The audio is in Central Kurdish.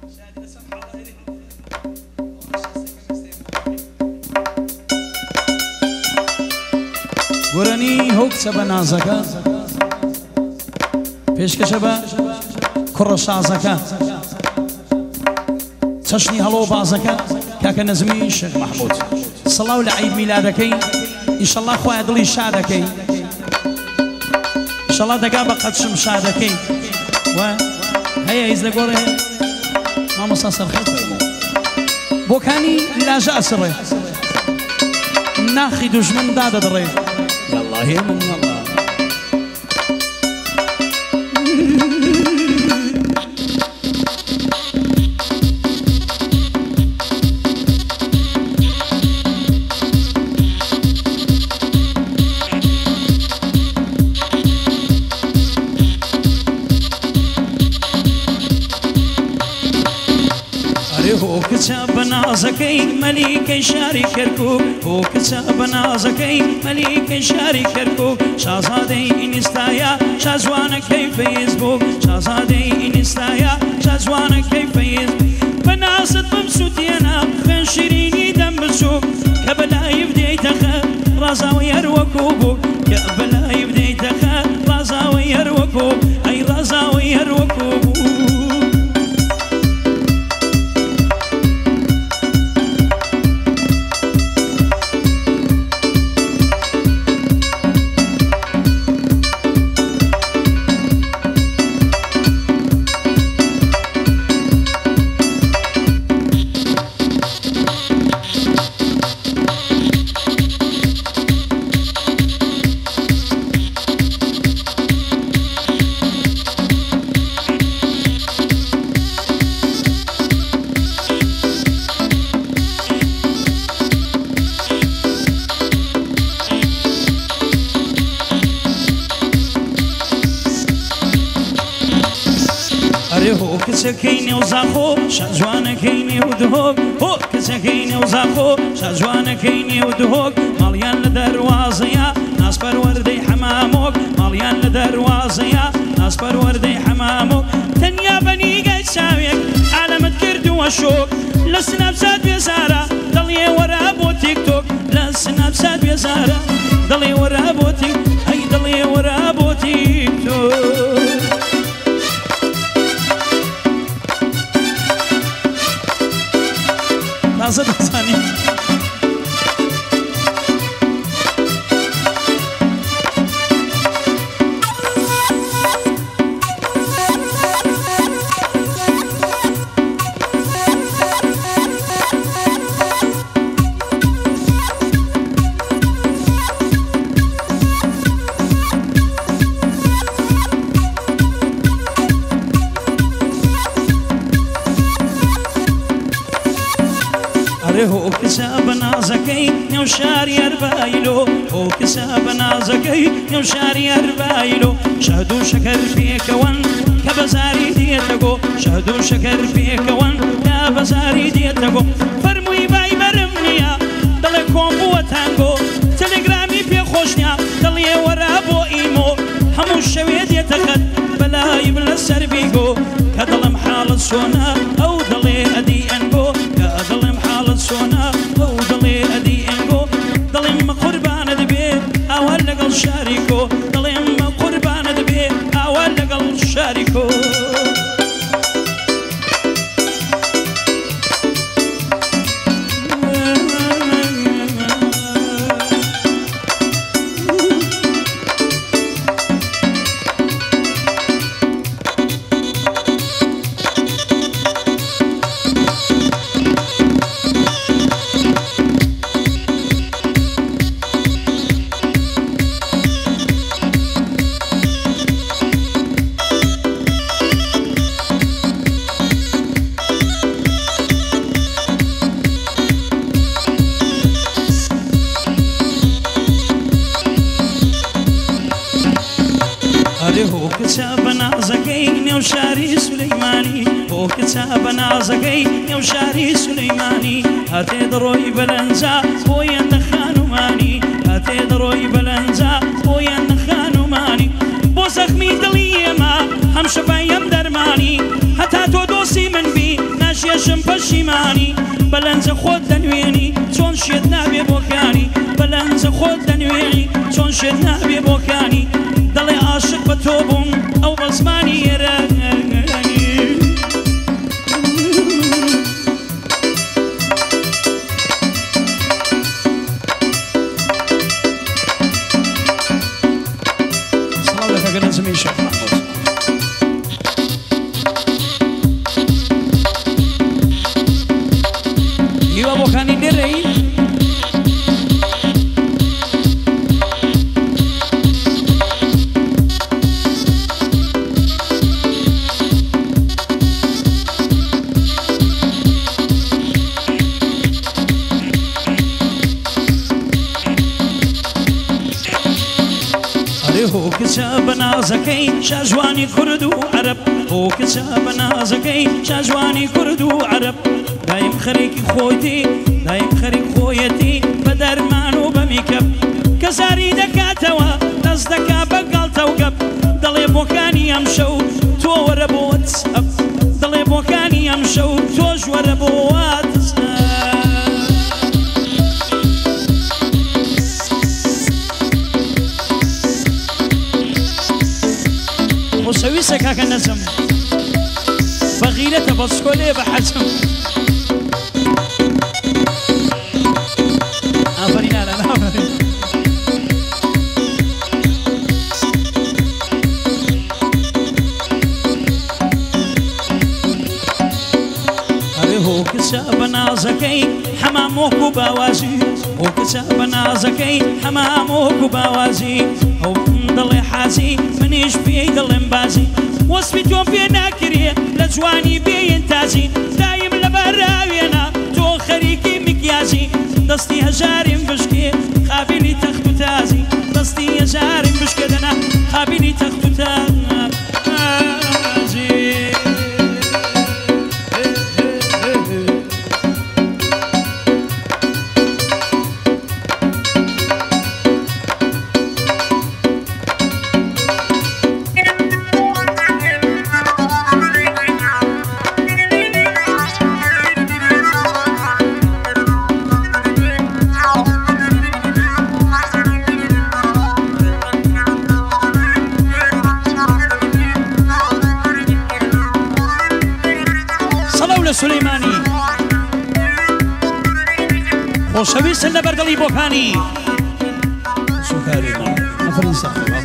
گۆرانی هەو کچە بە نازەکە پێشکەشە بە کوڕە شازەکە چەشنی هەڵۆ بازەکە کاکە نەزمی شێخ مەحموود سەڵاو لە عید میلادەکەی ئیشەڵڵا خوایە دڵی شادەکەی ئیشەڵڵا دەگا بە قەدشم شادەکەی و هەیە هیچ لە گۆڕێ مامۆستا سەرخەت بۆکانی لاژە ئەسڕێ ناخی دوژمن دادەدڕێ والله من والله هو کچە بە نازەکەی مەلیکەی شاری کەرکووک هو کچە بە نازەکەی مەلیکەی شاری کەرکووک شازادەی ئینستایە شازوانەکەی فەیسبوک شازادەی ئینستایە شازوانەکەی فەیسبوک بە نازت بمسووتێنە خوێن شیرینی دەم بچووک کە بەلای بدەیتەخە ڕازاوی هەروەکوو بوو کە بەلای بدەیتەخە ڕازاوی هەروەکوو ئەی ڕازاوی هەروەکوو بوو هو کچەکەی نێوزاخۆ شازوانەکەی نێودهۆک هۆ کچەکەی نێوزاخۆ شازوانەکەی نێودهۆک ماڵیان لە دەروازەیە ناسپەروەردەی حەمامۆک ماڵیان لە دەروازەیە ناسپەروەردەی حەمامۆک تەنیا بەنیگای چاوێک عالەمت کردووە شۆک لە سنەپچات بێزارە دڵێ وەرە بۆ تیکتۆک لە سنەپچات بێزارە دڵێ وەرە بۆ تیک ئەی دڵێ وەرە بۆ تیکتۆک تازه دەزانی هو کچە بە نازەکەی نێو شاری ئەربایلۆ هۆ کچە بە نازەکەی نێو شاری ئەربایلۆ شەهد و شەکەر پێکەوەن کە بەزاری دێتەگۆ شەهد و شەکەر پێکەوەن کە بەزاری دێتەگۆ فەرمووی بایبەرم نییە دڵێ کۆم بووە تانگۆ تەلێگرامی پێخۆش نییە دڵێ وەرە بۆ ئیمۆ هەموو شەوێ دێتەخەت بەلای بلە سەر بیگۆ کە دڵم حاڵت چۆنە ئەو دڵێ ئەدی ئەنگۆ کە دڵم حاڵت چۆنە ئەو دڵێ ئەدی ئەنگۆ دڵێم مە قوربانە دەبێ ئاوا لەگەڵ شاریکۆ دڵێم مە قوربانە دەبێ ئاوا لەگەڵ شاریکۆ هو کچە بە نازەکەی نێو شاری سولەیمانی هۆ کچە بە نازەکەی نێو شاری سولەیمانی هاتێ دڕۆی بەلەنجا بۆیەندە خانومانی هاتێ دڕۆی بەلەنجا بۆیەندە خانومانی بۆ زەخمی دڵی ئێمە هەم شەفای هەم دەرمانی هەتا تۆ دۆسی من بی ئێژم پەشیمانی بەلەنجە خۆت دەنوێنی چۆن شێت نابێ بۆکانی بەلەنجە خۆت دەنوێنی چۆن شێت نابێ بۆکانی دەڵێ عاشق بە تۆ بووم ئەو بە زمانی ئێرانی سڵاو لە کاکە نەزمی شێخ محموود هیوا بۆکانی دێرەی هو كتاب نازكي شاجواني كرد وعرب هو كتاب نازكي شاجواني كرد وعرب دايم خريك خويتي دايم خريك خويتي بدرمان وبميكب كساري دكاتوا ناس دكا بقالتا وقب ضلي بوكاني يمشو تو وربو واتساب ضلي بوكاني يمشو توج وربو واتساب وسويسك هكا نزم بغيرة بسكولي بحجم آفرين على آفرين هو كتاب نازكي حمامك وبوازي هو كتاب نازكي حمامك وبوازي هو ضلي حازي منيش في ضل مبازي وصفي تو في ناكريه لجواني بينتازي دايم لبراوينا تو خريكي مكيازي دستي هجارم بشكي قابلي تختو تازي دستي هجارم بشكدنا قابلي تختو تازي سليماني خوشويست لبردلي بوكاني سكاري ما فرنسا